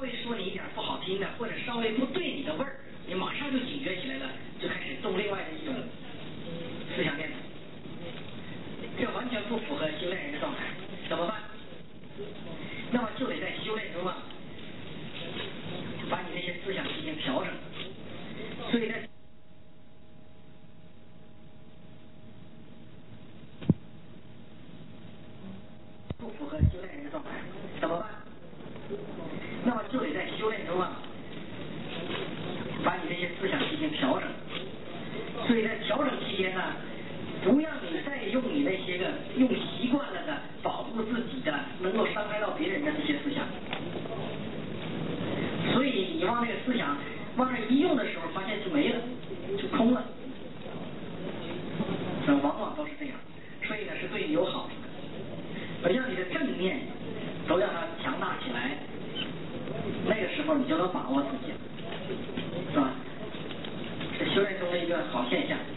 微说你一点不好听的，或者稍微不对你的味儿，你马上就警觉起来了，就开始动另外的一种思想念头，这完全不符合修炼人的状态，怎么办？那么就得在修炼中啊，把你这些思想进行调整。所以在不符合修炼人的状态，怎么办？那么就得在修炼中啊，把你这些思想进行调整。所以在调整期间呢，不让你再用你那些个用习惯了的保护自己的能够伤害到别人的这些思想。所以你往这个思想往这一用的时候，发现就没了，就空了。往往都是这样，所以呢是对你有好处的。让你的正念都让它强大起来，那个时候你就能把握自己了，是吧？是修炼中的一个好现象。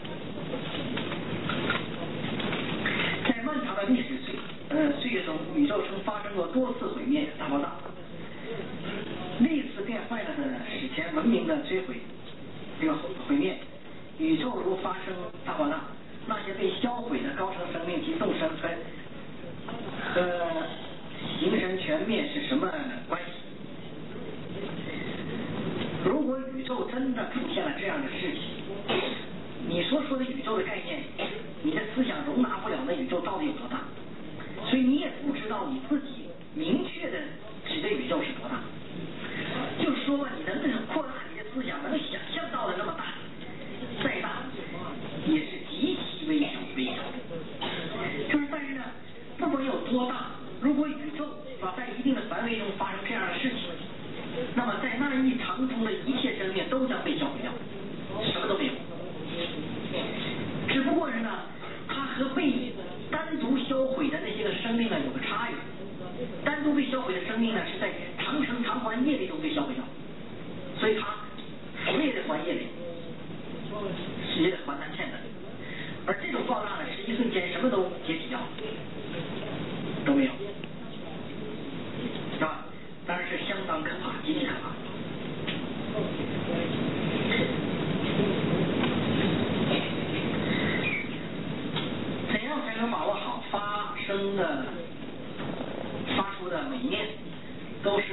在漫长的历史岁月中，宇宙曾发生过多次毁灭大爆炸，历次变坏了的史前文明的摧毁，这个毁灭，宇宙如发生大爆炸，那些被销毁的高层生命及众生和形神全灭是什么关系？如果宇宙真的出现了这样的事情，你所说的宇宙的概念，你的思想容纳不了那宇宙到底有多大，所以你也不知道你自己明确的指的宇宙是多大。就说吧，你能扩大你的思想，能想象到的那么大，再大也是极其微小。就是但是呢，不管有多大，如果宇宙在一定的范围中发生这样的事情，那么在那一长中的一切生命都将被销毁掉，什么都没有。只不过是呢，它和被单独销毁的那些个生命呢有个差异。单独被销毁的生命呢是在长生长还业力中被销毁掉，所以它死也得还业力，死也得还他欠的。而这种爆炸呢，是一瞬间什么都解体掉，都没有，是吧？当然是相当可怕，极其可怕。怎样才能把握好发出的每一念都是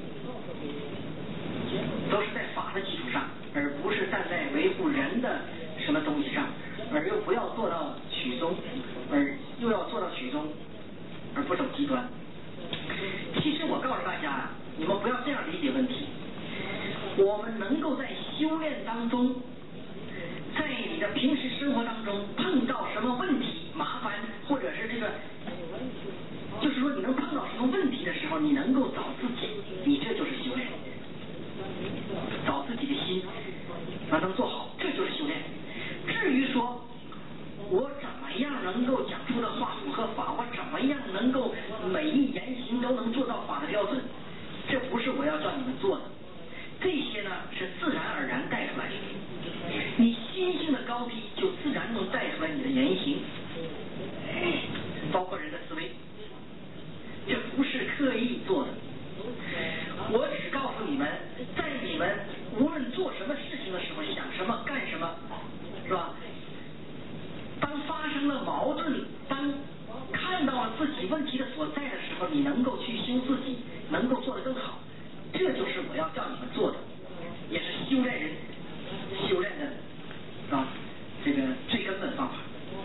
在法的基础上，而不是站在维护人的什么东西上，而又不要做到曲中，而又要做到曲中，而不走极端。其实我告诉大家，你们不要这样理解问题。我们能够在修炼当中，在你的平时生活当中碰到什么问题、麻烦，或者是这个，就是说你能碰到什么问题的时候，你能够找自己，你这就是修炼。找自己的心能做好，这就是修炼。至于说我怎么样能够讲出的话符合法，我怎么样能够每一言行都能做到法的标准，这不是我要叫你们做的，这些呢是自然而然带出来的。你心性的高低就自然能带出来你的言行，包括人的思维，这不是刻意做的。我只告诉你们，在你们无论做什么事情的时候，想什么干什么，是吧？当发生了矛盾，当看到了自己问题的所在的时候，你能够去修自己，能够做得更好，这就是我要叫你们做的，也是修炼人修炼的这个最根本的方法，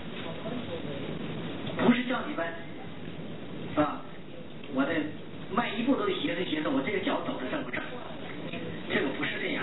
不是叫你们我的迈一步都得斜着斜着，我这个脚走的正不正，这个不是这样。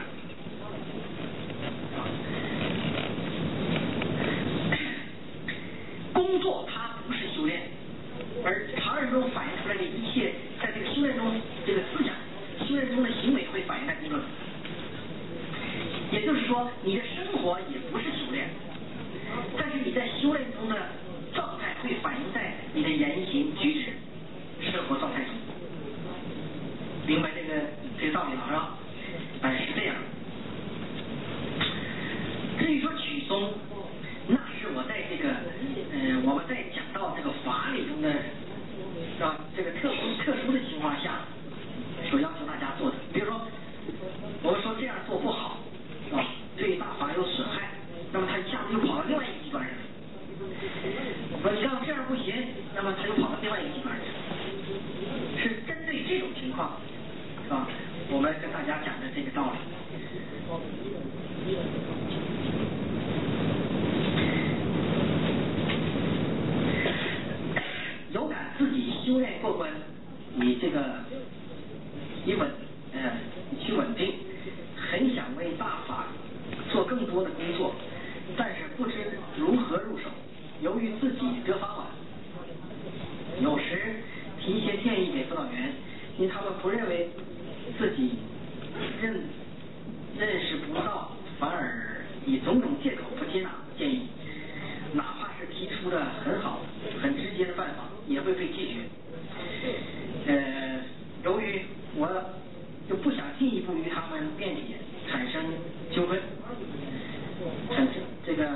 工作它不是修炼，而常人中反映出来的一切，在这个修炼中，这个思想修炼中的行为会反映在工作中。也就是说，你的生活也不是修炼，但是你在修炼中的状态会反映在你的言行举止、生活状态中。明白这个道理了是吧？是这样。至于说曲宗，那是我在这个我们在讲到这个法理中的这个特殊的情况下所要求大家做的。比吧？我们跟大家讲的这个道理。有感自己修炼过关，你这个你稳定，很想为大法做更多的工作，但是不知如何入手，由于自己得法晚，有时提一些建议给辅导员，因为他们不认为自己认识不到，反而以种种借口不接纳建议，哪怕是提出的很好很直接的办法也会被拒绝。由于我就不想进一步与他们辩解，产生纠纷，产生这个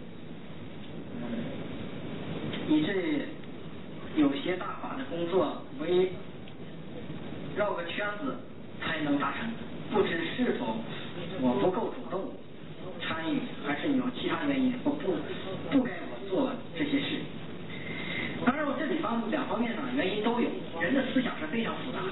以致有些大法的工作为绕个圈子才能达成，不知是否我不够主动参与，还是有其他原因，我不该我做这些事。当然，我这里两方面呢原因都有，人的思想是非常复杂的，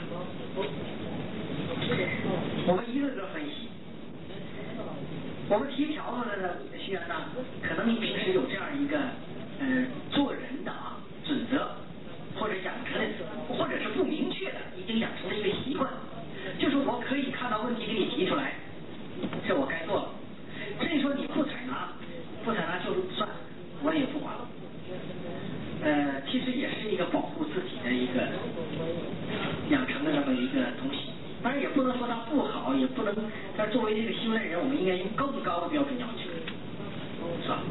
我们一个个分析。我们提条子的学员呢，可能你平时有这样一个做人的准则，或者养成的，或者是不明确的，已经养成了一个习惯，就是我可以看到问题给你提出来，这我该做了。至于说你不采纳就算，我也不管了。其实也是一个保护自己的一个养成的这么一个东西。当然也不能说它不好，也不能，但作为这个修炼人，我们应该用更高的标准要求，是吧？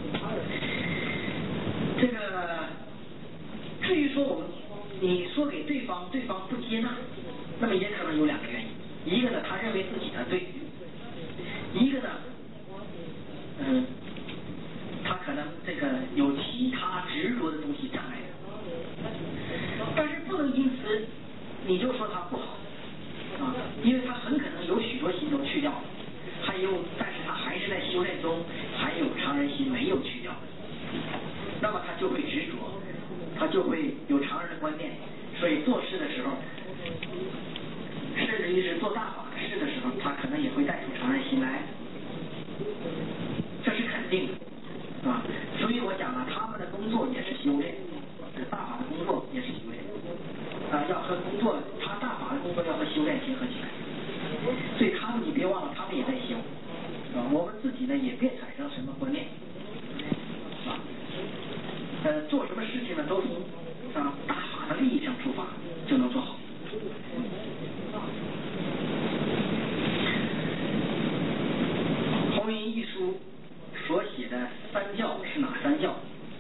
这个至于说你说给对方不接纳，那么也可能有两个原因，一个呢他认为自己的对，一个呢他可能这个有其他执着的东西障碍，但是不能因此你就说他不好因为他很可能有许多心都去掉了，但是他还是在修炼中还有常人心没有去掉，那么他就会执着，他就会有常人的观念，所以做事的时候，甚至于是做大法事的时候，他可能也会带出常人心来，这是肯定的。所以我讲了，他们的工作也是修炼，大法的工作也是修炼，要和工作，他大法的工作要和修炼结合起来。所以他们，你别忘了，他们也在修，我们自己呢也别产生什么观念，做什么事情呢都从大法的利益上出发，就能做好。弘云一书所写的三教是哪三教？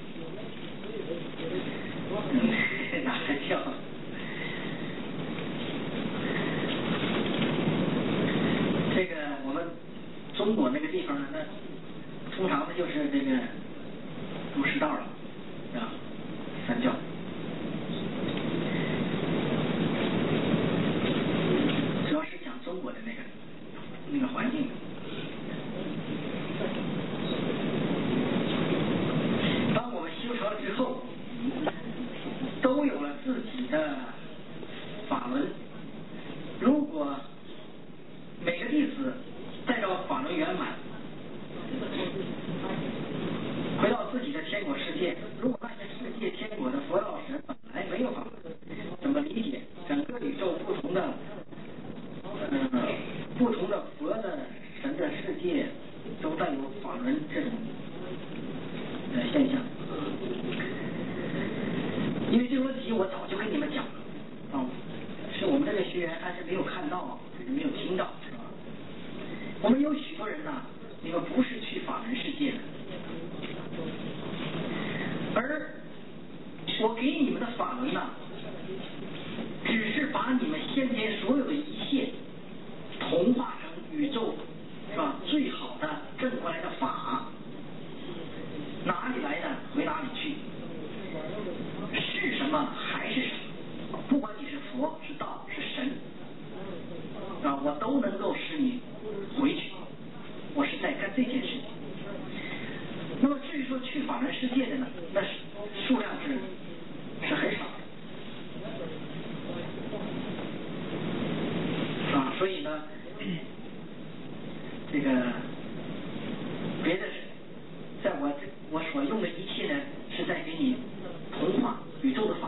哪三教？这个我们中国那个地方呢，那通常的就是这个儒释道了，三教。主要是讲中国的那个环境。当我们修成了之后，都有了自己的法轮。如果每个弟子带着法轮圆满，回到自己的天国世界，如果那些世界天国的佛道神本来没有法轮，怎么理解整个宇宙不同的佛的神的世界都带有法轮这种现象？因为这个问题我早就跟你们讲了是我们这个学员但是没有看到，没有听到，是吧？我们有许多人呢，你们不是去法轮世界的，而我给你们的法轮呢，只是把你们先前所有的一切同化成宇宙，是吧？最好的正过来的法，哪里来的回哪里去，是什么还是什么，不管你是佛是道是神我都能够使你回去，我是在干这件事情。那么至于说去法轮世界的呢，那是数量是很少的所以呢，这个别的在我所用的一切呢，是在给你同化宇宙的法，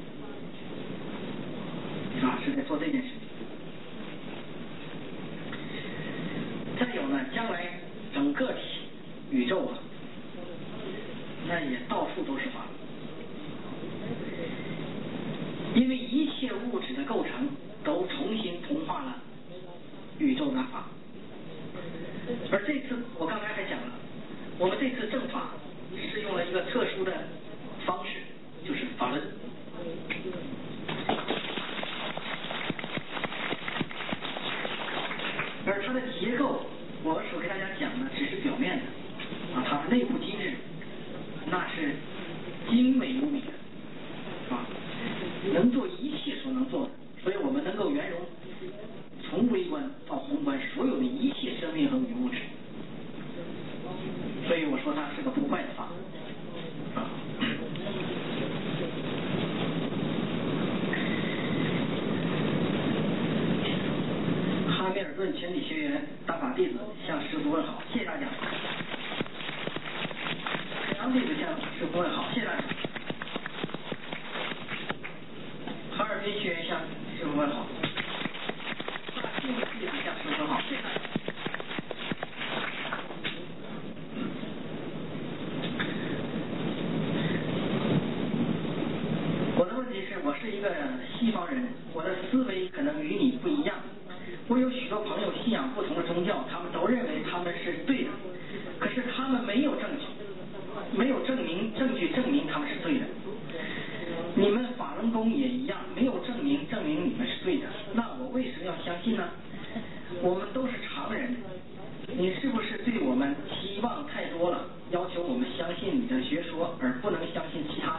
是在做这件事情。再有呢，将来整个宇宙啊，那也到处都是法，因为一切物质的构成都重新同化了宇宙的法。而这次我刚才还讲了，我们这次正法是用了一个特殊的方式，就是法轮。而它的结构，我所给大家讲的只是表面的，它的内部机制那是精美无比的，能做一切所能做的，所以我们能够圆融从微观到宏观所有的一切生命和无物质，所以我说它是个不坏的法。哈密尔顿全体学员、大法弟子向师父问好，谢谢大家。海洋弟子向师父问好，谢谢大家。哈尔滨学员向师父问好。大庆弟子向师父问好，谢谢大家。我的问题是，我是一个西方人，我的思维可能与你不一样。我有许多朋友信仰不同的宗教，他们都认为他们是对的，可是他们没有证据，没有证据证明他们是对的。你们法轮功也一样，没有证明你们是对的，那我为什么要相信呢？我们都是常人，你是不是对我们期望太多了，要求我们相信你的学说，而不能相信其他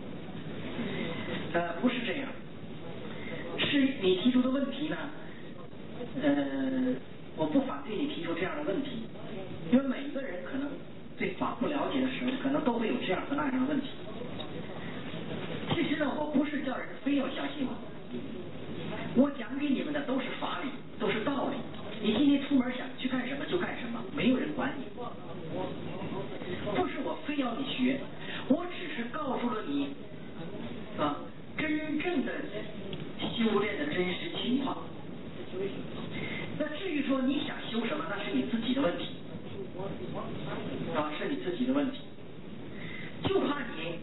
的？不是这样，是你提出的问题呢，我不反对你提出这样的问题，因为每一个人可能对法不了解的时候，可能都会有这样和那样的问题。其实呢，我不是叫人非要相信我讲给你们的都是法理，都是道理。你今天出门想去干什么就干什么，没有人管你。不是我非要你学，我只是告诉了你真正的修炼的真实情况。那至于说你想修什么，那是你自己的问题，是你自己的问题。就怕你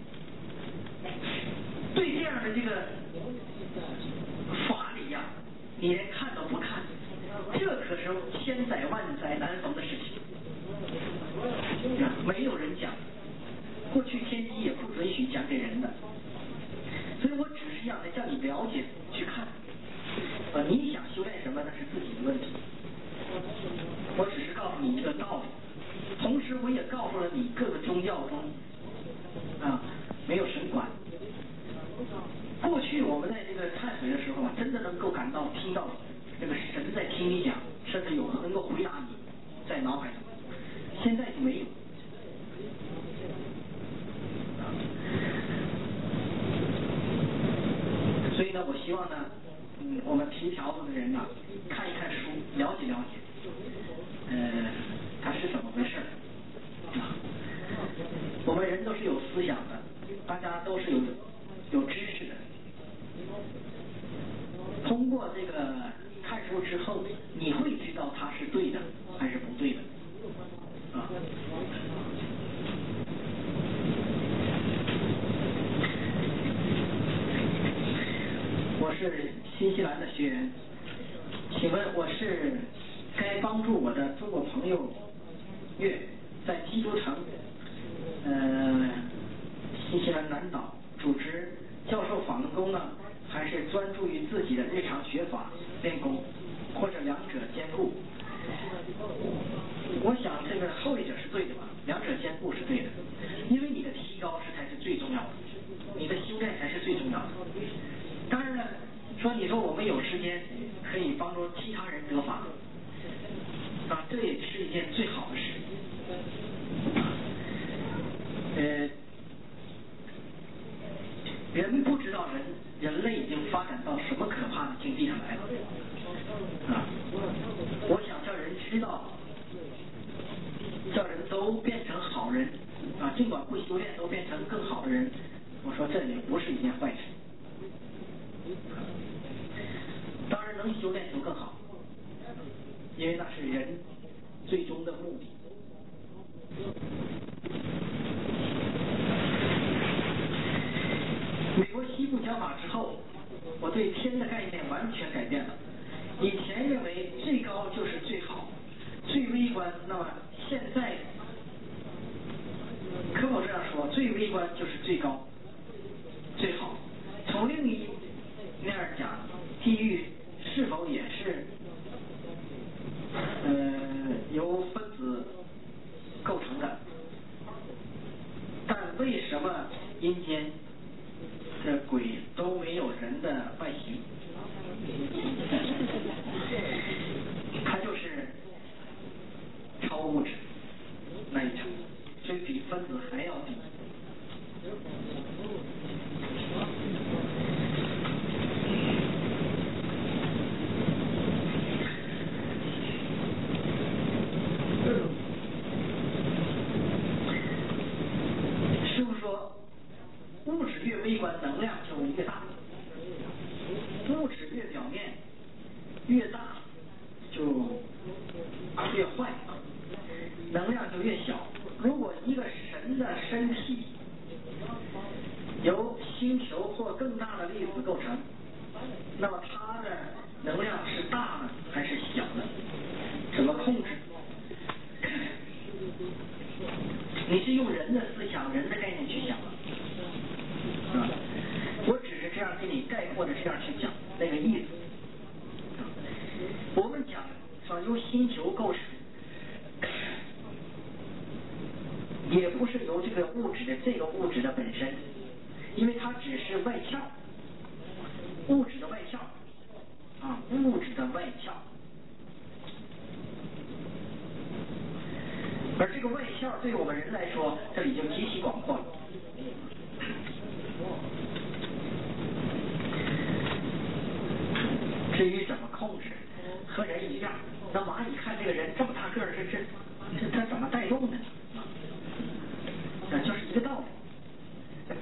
对这样的这个法理呀，你连看都不看，这可是千载万载难逢的事情。没有人讲，过去天机也不允许讲给人的，所以我只是让你了解去看。你想修炼什么那是自己的问题，我只是告诉你一个道理，同时我也告诉了你各个宗教中没有神管。过去我们在这个忏悔的时候真的能够听到这个神在听你讲，甚至有能够回答你在脑海中，现在就没有。所以呢，我希望呢，我们提条子的人呢，看一看书，了解了解，它是怎么回事我们人都是有思想的，大家都是有知识的。通过这个看书之后，你会知道它是对的还是不对的我是新西兰的学员，请问我是该帮助我的中国朋友月在基督城新西兰南岛主持教授法轮功呢，还是专注于自己的日常学法练功，或者两者兼顾？我想这个后一者是对的吧，两者兼顾是对的，因为你的提高才是最重要的，你的修炼才是最重要的。当然了，你说我们有时间可以帮助其他人得法这也是一件最好的事。人不知道人类已经发展到什么可怕的境地上来了。 为最高就是最好，最微观。那么现在可否这样说，最微观就是最高最好？从另一面讲，地狱是否也是由分子构成的？但为什么阴间的鬼都没有人的外形？它就是超物质那一层，所以比分子还要低。师父说，物质越微观，能量就越大；物质越表面越大，就越坏，能量就越小。如果一个神的身体由星球或更大的粒子构成，那么它的能量是大呢还是小呢？怎么控制？你是用人的思想、人的概念去想，是吧？我只是这样给你概括的这样去讲那个意思。我们讲说由星球构成，也不是由这个物质的本身，因为它只是外壳，物质的外壳啊，物质的外壳。而这个外壳对我们人来说，这里就极其广阔了。至于怎么控制，和人一样。那蚂蚁看这个人这么大个儿，这他怎么带动的？就是一个道理。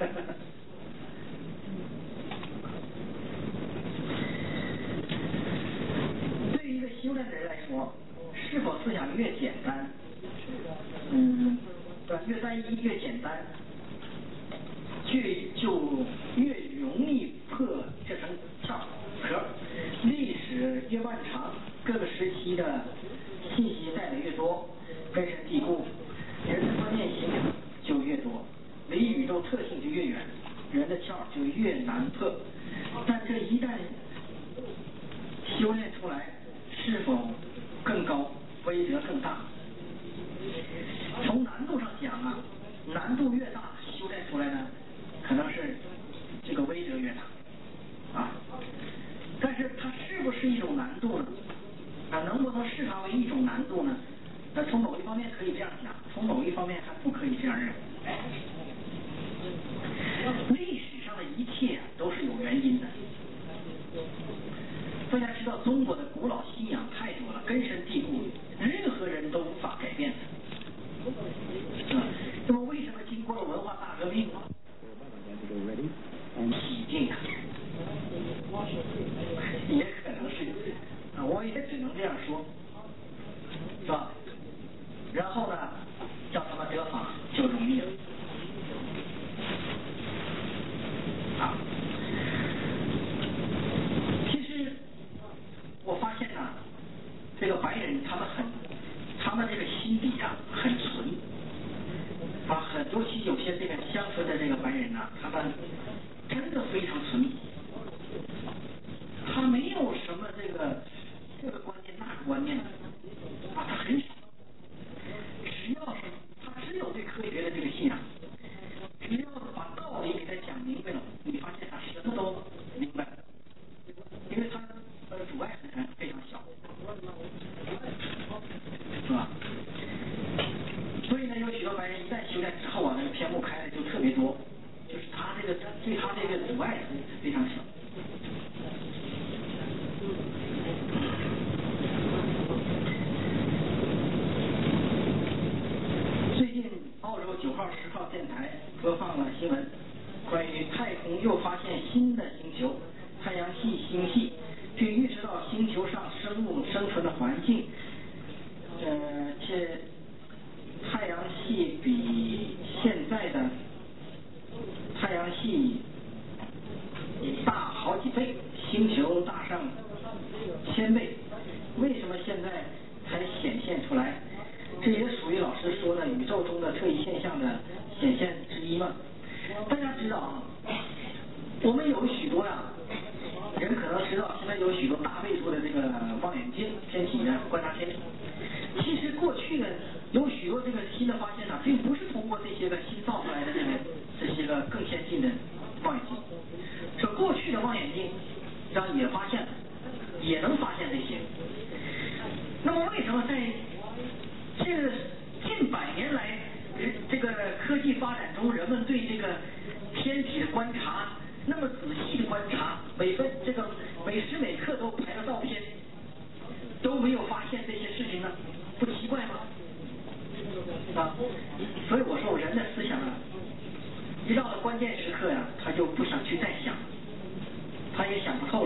对于一个修炼的人来说，是否思想越简单，越单一越简单，就越容易破这层壳。历史越漫长，各个时期的信息带的越多，根深蒂固，人的观念形成就越多，离宇宙特性就越远，人的窍就越难破。但这一旦修炼出来，是否更高，威德更大？从难度上讲啊，难度越大，修炼出来呢，可能是这个威德越大啊。但是它是不是一种难度呢？能不能视它为一种难度呢？从某一方面可以这样讲，从某一方面还不可以这样认为。历史上的一切都是有原因的。大家知道中国的古老信仰太多了，根深蒂固，任何人都无法改变的。那么为什么经过了文化大革命，洗净啊？也可能是我也只能这样说，是吧？然后呢，叫他们得法就容易了啊。其实我发现呢，这个白人他们这个心底啊很纯啊，尤其有些这个乡村的这个白人呢，他们真的非常纯。他没有什么这个观念那个观念啊，他很少。只有对科学的这个信仰，只要把道理给他讲明白了，你发现他什么都明白了，因为他的阻碍非常小，是吧？所以呢，有许多白人一旦修炼之后啊，那个天幕开的就特别多，就是他对他这个阻碍非常小。 望远镜天体的观察天体。其实过去呢有许多这个新的发现呢，并不是通过这些个新造出来的这些个更先进的望远镜。说过去的望远镜让也发现了，也能发现这些。那么为什么在这个近100年来这个科技发展中，人们对这个天体的观察那么仔细的观察，每时每刻都拍了照片，都没有发现这些事情呢？不奇怪吗？啊，所以我说人的思想啊，一到了关键时刻呀，他就不想去再想，他也想不透了。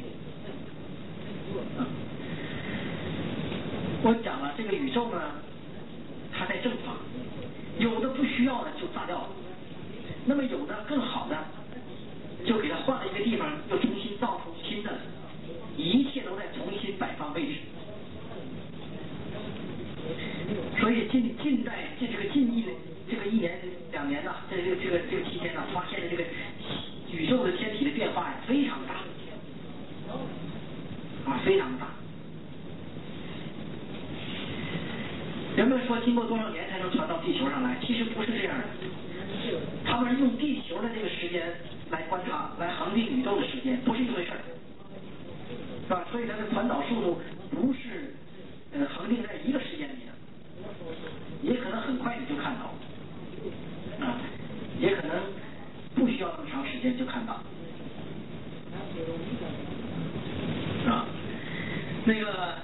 我讲了，这个宇宙呢，它在正法，有的不需要的就炸掉了，那么有的更好的，就给它换了一个地方，又重新造出新的，一切都在重新摆放位置。所以近代这个近1年2年呐，在这个期间呢，发现的这个宇宙的天体的变化呀非常大，非常大。人们说经过多少年才能传到地球上来？其实不是这样的，他们用地球的这个时间来观察、来恒定宇宙的时间，不是一回事儿，是吧？所以它的传导速度不是恒定在一个时间里的，也可能很快你就看到，也可能不需要那么长时间就看到，那个。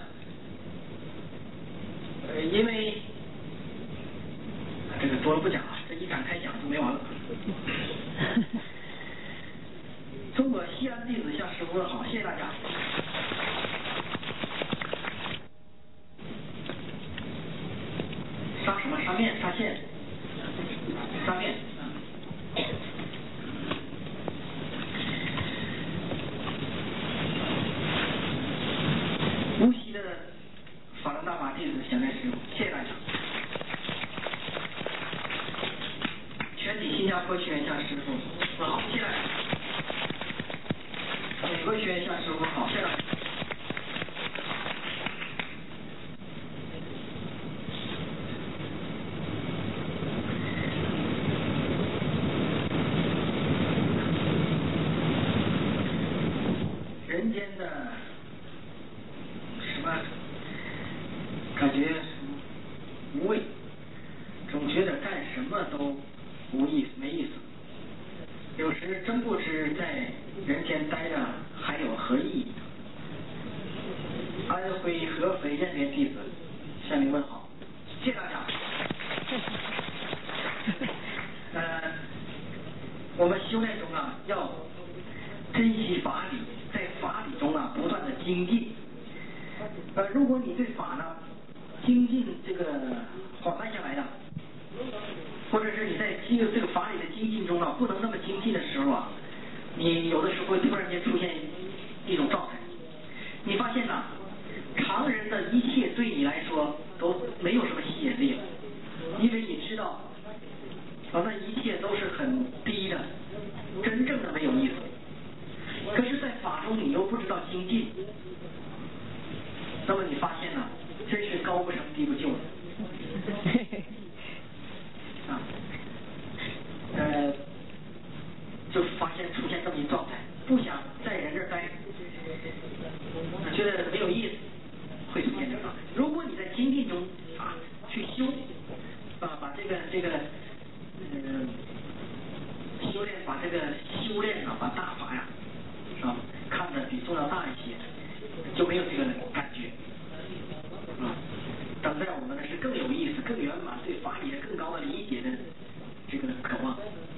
因为这个多了不讲了，这一展开讲就没完了。中国西安弟子向师父问好，谢谢大家。杀什么？杀面？杀线？杀面？无锡的法轮大法弟子现在是，谢谢大家。全体新加坡学员向师父问好，谢谢大家。美国学员向师父问好，谢谢大家。人间的什么？感觉无味，总觉得干什么都无意思，没意思。有时真不知在人间待着还有何意义。安徽合肥认连弟子向您问好，谢谢大家。我们修炼中啊，要珍惜法理，在法理中啊不断的精进。如果你对法呢精进这个缓慢下来的，或者是你在这个法理的精进中啊不能那么精进的时候啊，你有的时候会突然间出现一种状态，你发现呢，常人的一切对你来说都没有什么吸引力了，因为你知道那一切都是很低的，真正的没有意思。可是在法中你又不知道精进，那么你发现呢，真是高不成低不就的。就发现出现这么一状态，不想在人这儿待，觉得没有意思，会出现这种。如果你在精进中去修，把这个修炼，把这个修炼把大法呀，是吧？看得比重要大一些，就没有这个感觉。等待我们的是更有意思、更圆满、对法理的更高的理解的这个渴望。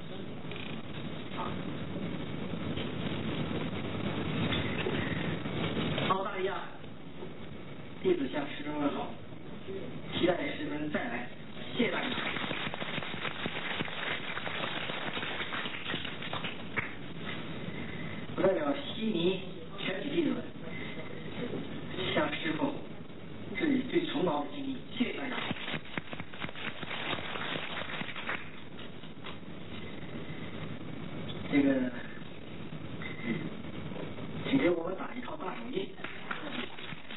澳大利亚弟子向师兄问好，期待师兄再来，谢谢大家。我代表悉尼全体弟子向师父致以最崇高的敬意，谢谢大家。这个，请给我们打一套大手印。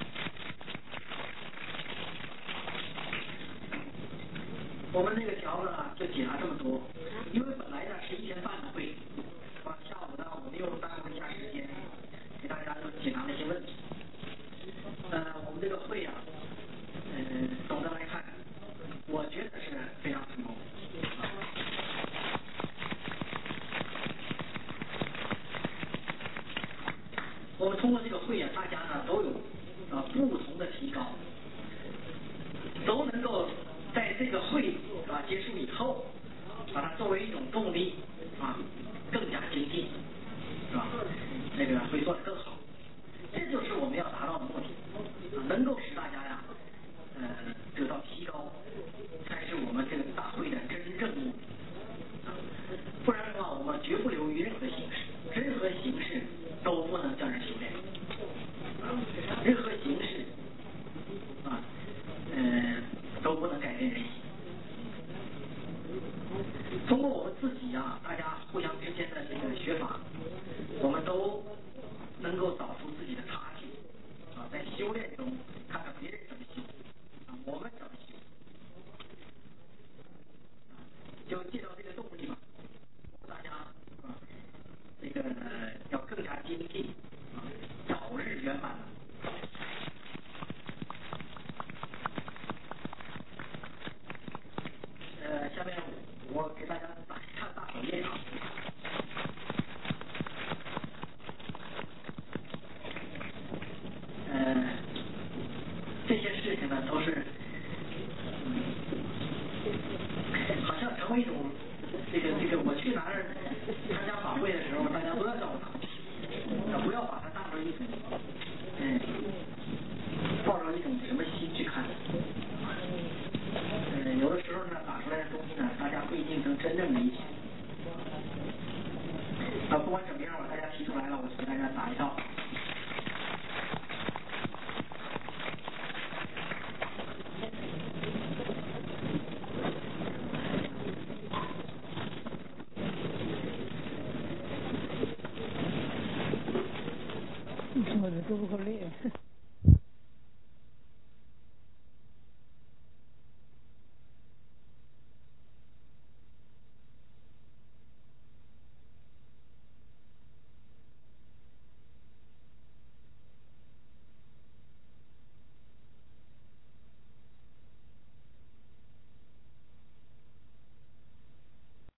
我们这个条子呢就解答这么多，因为本来呢是1天半的会，是吧？下午呢我们又耽误一下时间，给大家就解答那些问题。我们这个会啊，总的来看，我觉得是非常成功。我们通过这个会啊，大家呢都有不同的提高，都能够在这个会结束以后，把它作为一种动力更加精进，是吧？这个会做得更好，这就是我们要达到的目的，能够使大家呀得到提高，才是我们这个大会的真正目的。不然的话，我们绝不流于任何形式，任何形式都不能叫人修炼，任何形式都不能改变人心。通过我们自己大家互相之间的这个学法，我们都能够找出自己的差距在修炼中看看别人怎么修我们怎么修就借到这个动力吧，大家这个要更加精进早日圆满。下面我给大家看大手印这些事情呢都是好像成为一种这个我去哪儿参加法会的时候，大家都要叫我拿，不要把它当成一种抱着一种什么心去看。有的时候呢打出来的东西呢，大家不一定能真正理解。不管怎么样吧，大家提出来了，我就给大家打一套。 我这都不可累。